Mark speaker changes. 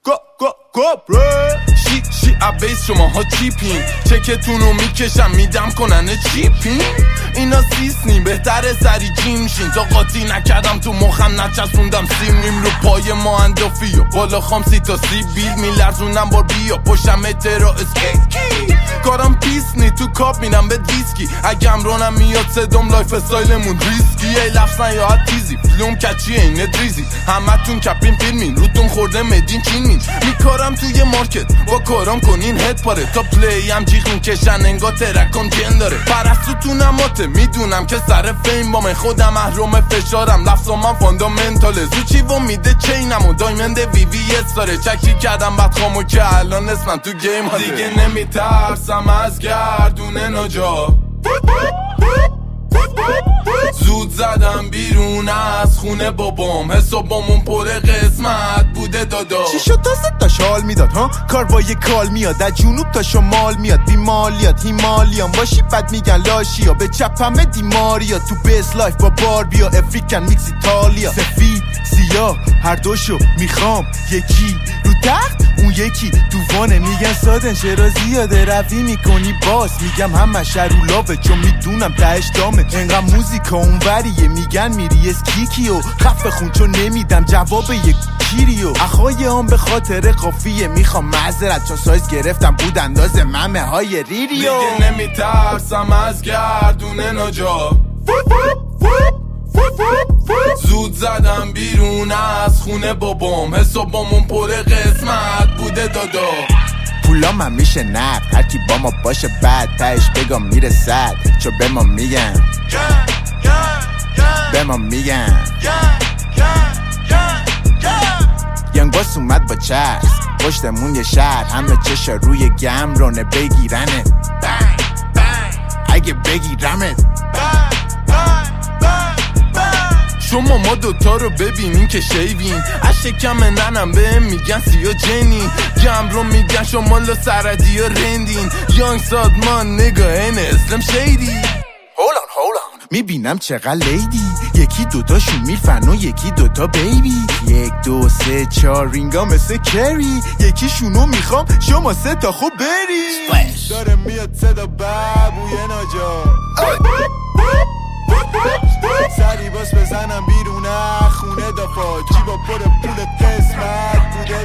Speaker 1: شی عبیس شماها چیپین چکتونو میکشم میدم کنن چیپین اینا سیسنی بهتره سری جیم شین تا قاطی نکردم تو مخم نچسوندم سیمیم رو پای ما اندافی و بالا خام 30 تا 30 بیل میلرزونم بار بیا پشم اترا اسکی کارم پیسنی تو کاپ میرم به دیسکی اگم رونم میاد صدام لایف استایلمون ریسکی ای لفظن یا حد تیزی فلوم کچیه اینه دریزی همه تون کپین فیلمین روتون خورده مدین چینین میکارم توی مارکت با کارام کنین هد پاره تا پلی هم جیغ میکشن انگا ترکم جن داره پرستو تو نماته میدونم که سر فیم با من خودم محروم فشارم لفظام من فاندامنتاله زوچی و میده چینم و دایمنده وی وی اس داره چکی کردم بعد خامو که الان اسمم تو گیم هاده دیگه نمیترسم از گردونه نجا زود زدم بیرون از خونه بابام حسابمون پر قسمت بوده دادا
Speaker 2: چی شد تا 3 تا شال میداد ها کاروای کال میاد از جنوب تا شمال میاد بیمالیات هیمالیان باشی بد میگن لاشیا به چپ همه دیماریا تو بیس لایف با باربیا افریکن میکس ایتالیا سفید سیاه هر دوشو میخوام یکی رو تخت اون یکی تو وانه میگن سادن چرا زیاده روی میکنی باس میگم همه شرولاوه چون میدونم تهش دامه انقدر موزیکا اونوریه میگن میری اسکیکی و خفه خون چون نمیدم جواب یک کیریو اخوای هم به خاطر قافیه میخوام معذرت چون سایز گرفتم بود انداز ممه های ریریو
Speaker 1: دیگه نمیترسم از گردونه نجا زود زدم بیرون از خونه بابام حسابمون پر قسمت بوده دادا
Speaker 2: پولا من میشه نقد هرکی با ما باشه بعد تهش بگم میره صد چو به ما میگن به ما میگن ینگ باس اومد با چرس پشتمون یه شهر همه چشا روی گمرانه بگیرنه اگه بگیرمت
Speaker 1: شما ما دوتا رو ببینین که شیوین از شکم ننم بهم میگن سیا جنین جمع رو میگن شما لا سردی و رندین یانگ سادمان نگاه این اسلم شیدی
Speaker 2: هولان میبینم چقدر لیدی یکی دوتاشون میرفن و یکی دوتا بیبی 1 2 3 4 رینگا مثل کری یکیشونو میخوام شما 3 تا خوب بری داره میاد صدا بابوی نجا سری باس بزنم بیرون خونه دافا جیبا پر پول قسمت بوده